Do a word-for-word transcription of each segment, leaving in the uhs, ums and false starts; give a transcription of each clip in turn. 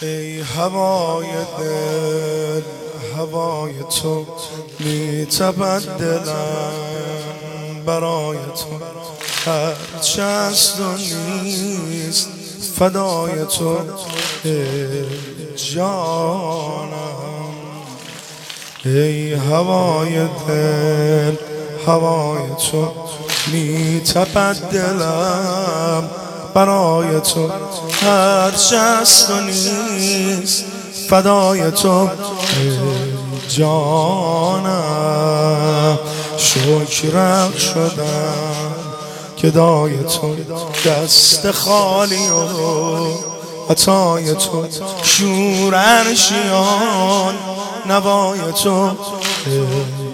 ای هوای دل، هوای تو میتپد دلم برای تو، هرچه هست و نیست فدای تو ای جانم. ای هوای دل، هوای تو میتپد دلم برای تو، هرچه هست و نیست فدای تو ای جانم. شکرت شدم که دای تو، دست خالی و عطای تو، شور عرشیان نوای تو ای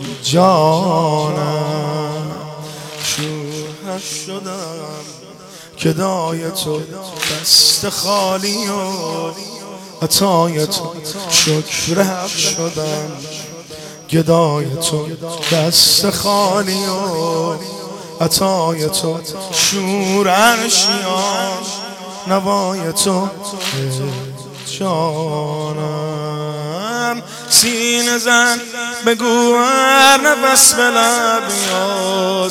جانم. شور شدم که دای تو، دست خالی و عطای تو، شکر حق شدم گدای تو، دست خالی و عطای تو، شور عرشیان نوای تو جانم. سینه زن بگو هر نفس به لب یا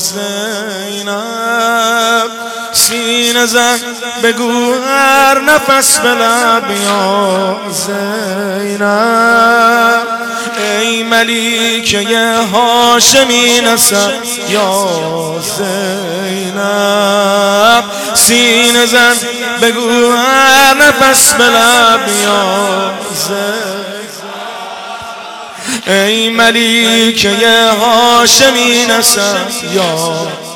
زینب، سینه زن بگو هر نفس به لب یا زینب. ای ملیکه هاشمی نسب یا زینب، سینه زن بگو هر نفس به لب یا زینب. ای ملیکه هاشمی نسب یا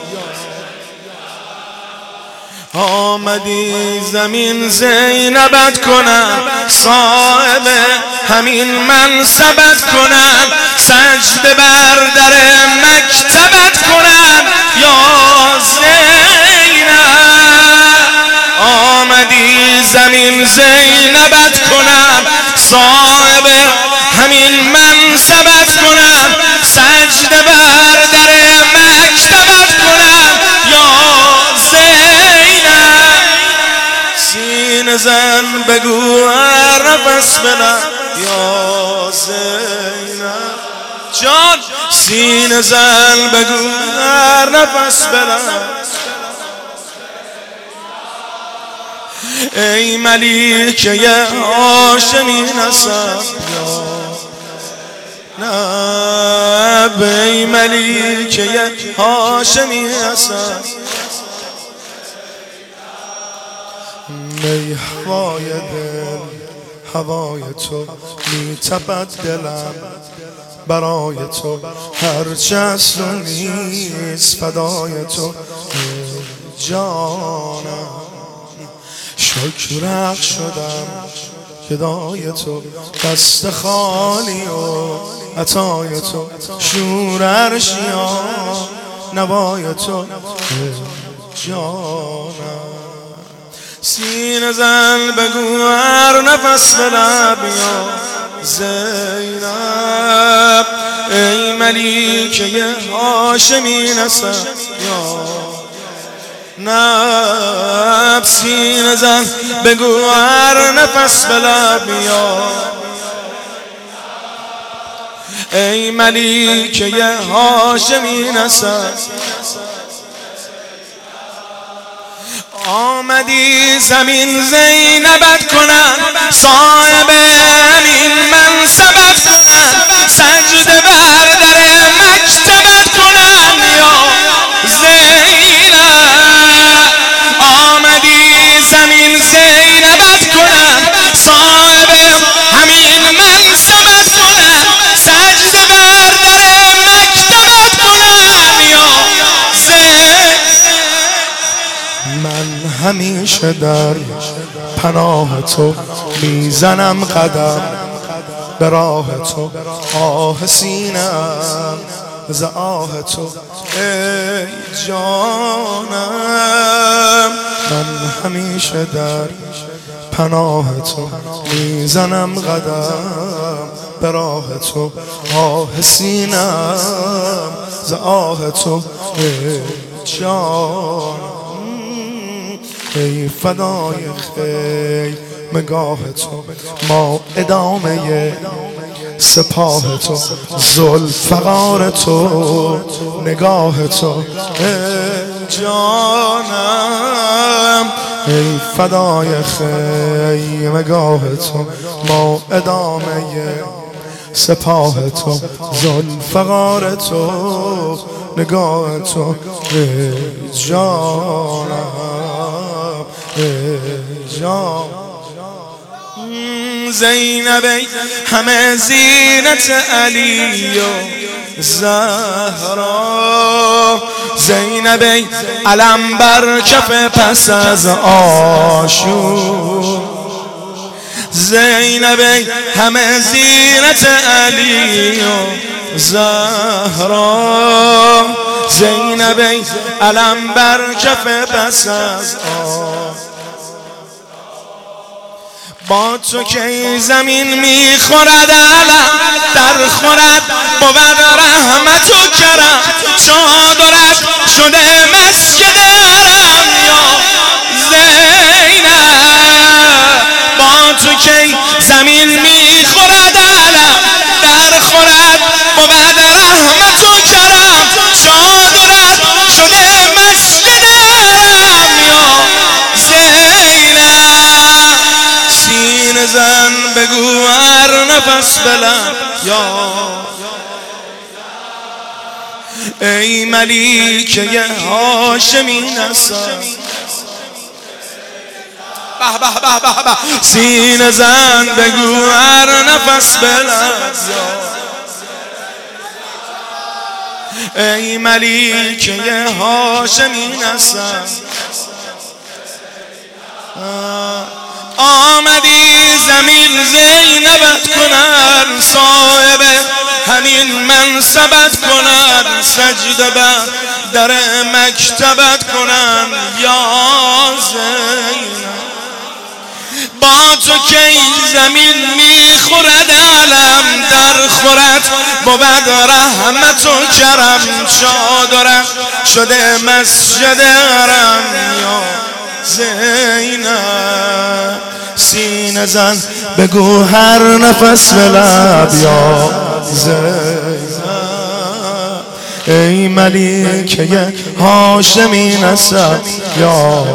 آمدی زمین زینبت کنم، صاحب همین منصبت کنم، سجده بر در مکتبت کنم یا زینب. آمدی زمین زینبت کنم، صاحب همین منصبت کنم، سجده بر در مکتبت کنم یا سینه زن بگو هر نفس بلم یا زینب جان. سینه زن بگو هر نفس بلم ای ملیکه هاشمی نسب یا نب، ای ملیکه هاشمی نسب. ای هوای دل، هوای تو میتپد دلم برای تو، هرچه هست و نیست فدای تو جانم. شکر حق شدم که دای تو، دست خالی و عطای تو، شور عرشیان نوای تو جانم. سینه زن بگو هر نفس به لب یا زینب، ای ملیکه هاشمی نسب یا نب. سینه زن بگو هر نفس به لب یا ای ملیکه هاشمی نسب. آمدی زمین زینبت کنم، صاحب همین منصبت کنم، سجده بر در مکتبت کنم یا زینب. آمدی زمین زینبت کنم، صاحب همین منصبت کنم، سجده بر در مکتبت کنم یا زینب. من همیشه در پناه تو میزنم قدم به راه تو، آه سینم ز آه تو ای جانم. من همیشه در پناه تو میزنم قدم به راه تو، آه سینم ز آه تو ای جانم. ای فدای خیل نگاه تو، ما ادامه سپاه تو، ذوالفقار تو، نگاه تو. ای جانم ای فدای خیمگاه تو، ما ادامه سپاه تو، ذوالفقار تو، نگاه تو. ای جانم ای جان زینبی همه زینت علی و زهرا، زینبی علم بر کف پس از آشور، زینبی همه زینت علی و زهرا، زینبی علم بر کف پس از آشور. با تو که زمین میخورد علم در خورد بود رحمت و کرم، چادرت شده مسجد حرم یا زینب. با تو که زمین میخورد علم در خورد بود رحمت و کرم، چادرت شده مسجد حرم یا زینب. سینه زن بگو هر نفس بلند یا ای ملیکه هاشمی نسب. به به به به به. سینه زن بگو هر نفس بلند ای ملیکه هاشمی نسب. آمدی زمین زینبت کنن، صاحب همین منصبت کنن، سجده بر در مکتبت کنن یا زینب. با تو که زمین میخورد علم در خورد بود رحمت و کرم، چادرت شده مسجد حرم یا زینب. سینه زن بگو هر نفس به لب یا زینب. ای ملیکه هاشمی نسب یا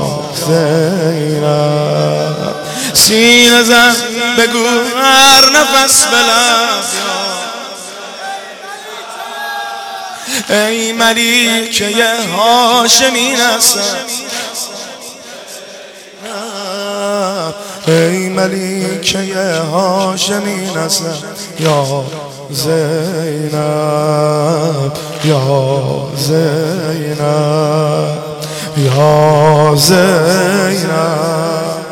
زینب. سینه زن بگو هر نفس به لب ای ملیکه هاشمی نسب. ای ملیکه هاشمی نسب یا زینب یا زینب یا زینب.